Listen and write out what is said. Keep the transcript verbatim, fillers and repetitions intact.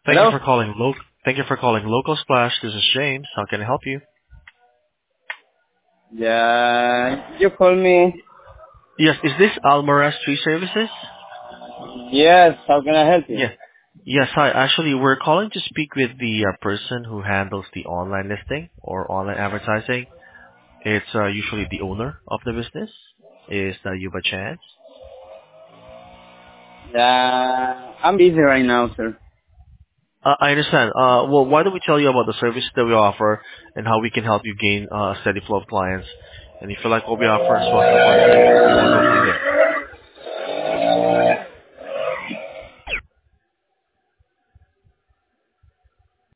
Thank you Hello? for calling Lo- Thank you for calling Local Splash. This is James. How can I help you? Yeah, you call me. Yes, is this Almaraz Tree Services? Yes, how can I help you? Yes. Yes, hi. Actually, we're calling to speak with the uh, person who handles the online listing or online advertising. It's uh, usually the owner of the business. Is that you by chance? Yeah, I'm busy right now, sir. Uh, I understand. Uh, well, why don't we tell you about the services that we offer and how we can help you gain uh, a steady flow of clients? And if you like what we offer as well as the pricing, we will go from there.